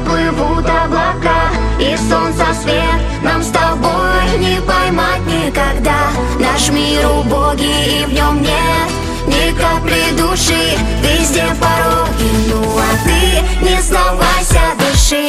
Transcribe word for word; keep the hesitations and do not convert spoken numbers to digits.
плывут облака, и солнца свет нам с тобой не поймать никогда. Наш мир убогий, и в нем нет ни капли души, везде пороги. Ну а ты не сдавайся, дыши.